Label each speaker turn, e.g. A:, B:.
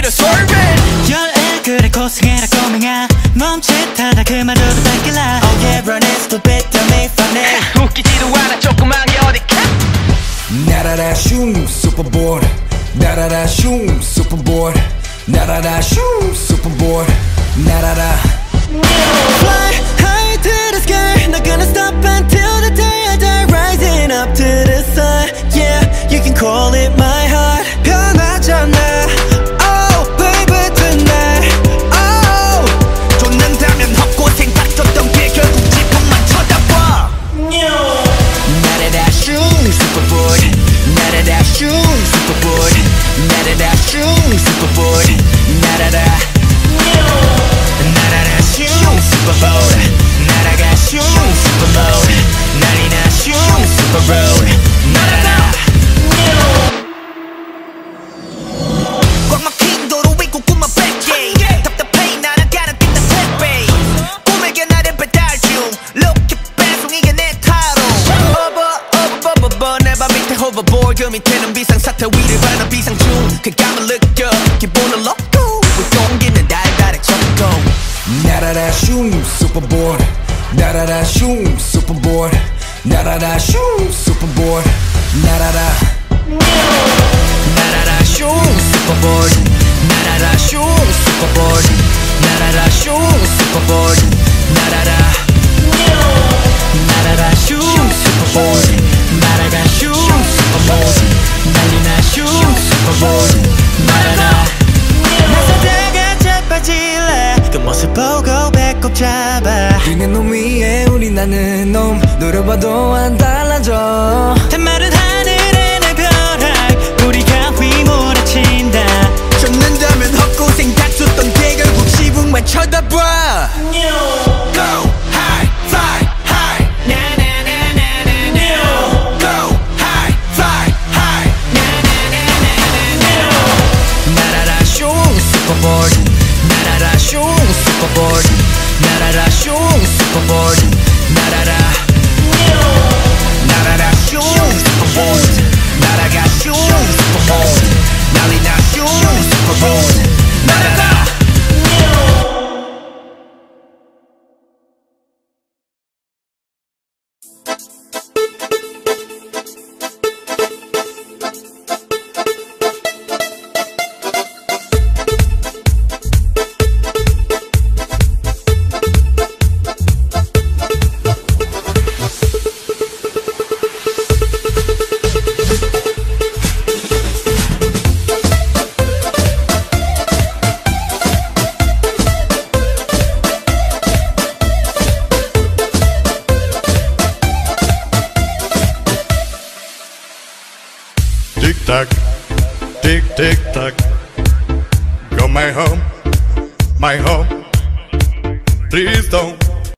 A: with a sorbet.
B: 열애 그래 고생해라 꼬맹아 멈칫하다 그 말로도 닦일라. Oh yeah run it still better me funny.
A: 웃기지도 않아 조그만 게 어디까.
C: 나라라 슝 슈퍼보드 나라라 슝 슈퍼보드 나라라 슝 슈퍼보드 나라라.
B: Fly high to the sky not gonna stop until the day I die. Rising up to the sun yeah you can call it my heart. 변하잖아 oh baby tonight oh 쫓는다면 헛고생 닥쳤던 게 결국 지붕만 쳐다봐. 나라라 슝 슈퍼보드 나라라 슝 슈퍼보드 나라라 슝 슈퍼보드 나라라 나라라 슝 슈퍼보드 나라가 슝 슈퍼보드 난리나 슝 슈퍼보드 나라라. 꽉 막힌 도로 위고 꿈만 뺏게 답답해 날아가는 빛난 택배 꿈에게 나를 배달 중 로켓 배송이게 내 타로 어버 내 발 밑에 호버보드 그 밑에는 비상사태 위를 바라는 비상중 쾌감을 느껴 기분을 넣고 운동기는 달달해 쳤고.
C: 나라라 슝 슈퍼보드 나라라 슝 슈퍼보드 나라라 슝 슈퍼보드 나라라.
B: 나라라 슝 슈퍼보드 나라라 슝 슈퍼보드 나라라 슝 슈퍼보드 나라라 나라라 슝 슈퍼보드 나라가 슝 슈퍼보드 난리나 슝 슈퍼보드 나라라. 나사다가 자빠질래 그 모습 보고 배꼽 잡아.
C: 뛰는 놈 위에 우리 나는 놈 노려봐도 안 달라져.
B: 단마른 하늘에 내 벼락 우리가 휘몰아친다.
A: 쫓는다면 헛고생 닥쳤던 게 결국 지붕만 쳐다봐. Go high fly high Go high fly high
B: 나라라 슝 슈퍼보드 나라라 슝 슈퍼보드 나라라 슝 슈퍼보드 나라라 나라라 슝 슈퍼보드 나라가 슝 슈퍼보드 난리나 슝 슈퍼보드 나라라.
D: Tick tock, tick tick tock. Go my home, my home. Please don't